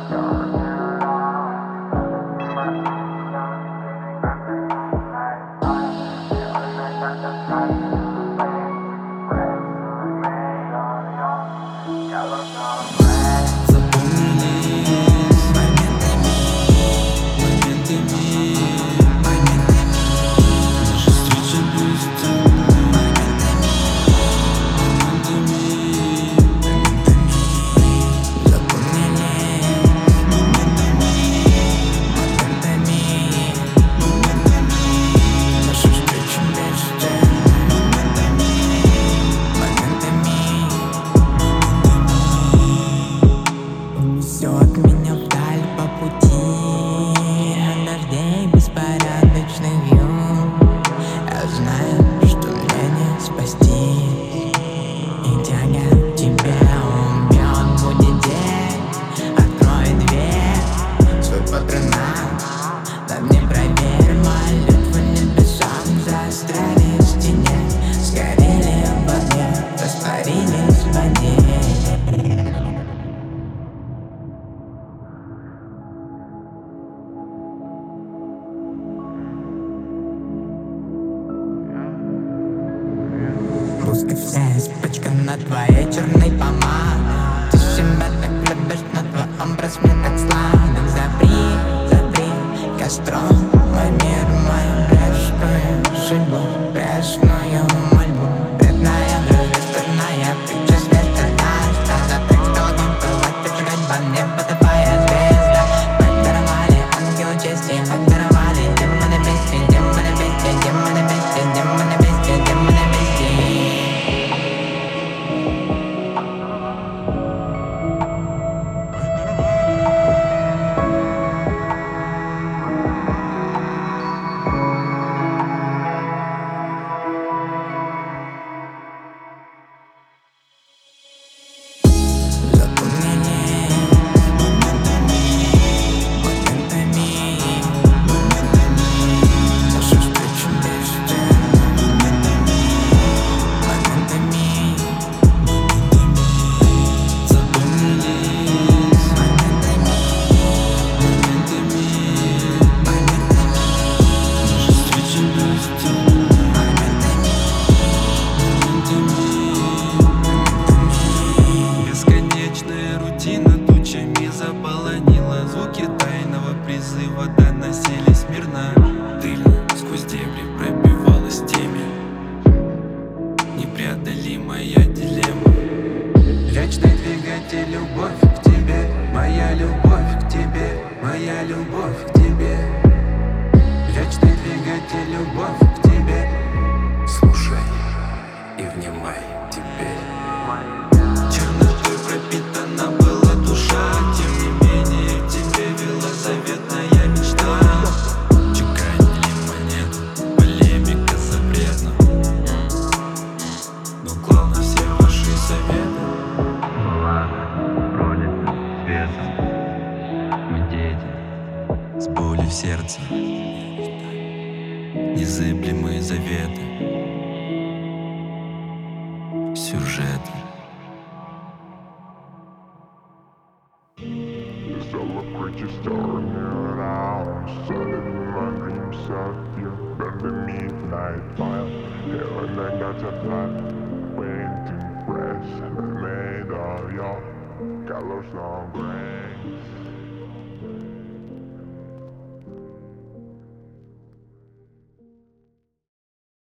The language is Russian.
Несет меня вдаль по пути дождей беспорядочных вьюг. Я знаю, что меня не спасти, и тяга к тебе убьет. Будет день, открой дверь, свой патронат над мне проверь. Молитвы небесам застряли в стене, сгорели в воде, растворились в воде. Пускай вся испачкана твоей черной помадой. Ты себя так любишь, но твой образ мне так сладок. Запри костром мой мир, мою грешную судьбу, грешную мольбу. Бедная дружба, стальная птичья света даст. За так долго пылать, поджигать по небу твоя звезда. Подаровали ангелы чести, подаровали демоны бести, демоны бести, демоны бести, демоны бести, демоны бести. Бесконечная рутина тучами заполонила. Звуки тайного призыва доносились мирно. Тыльно сквозь дебри пробивалась темя, непреодолимая дилемма. Вечный двигатель, любовь к тебе, моя любовь к тебе, моя любовь к тебе. Вечный двигатель, любовь к тебе. Слушай и внимай теперь. Чернотой пропитана была душа, тем не менее к тебе вела заветная мечта. Чеканили монету, полемика запретна, но главное все ваши советы. Пролито светом, мы дети с болью в сердце, незыблемые заветы, сюжеты. Creature staring me down, suddenly my dreams of you. Burn the midnight fire, heaven I got a fire. Waiting to press, made of your colors of grace.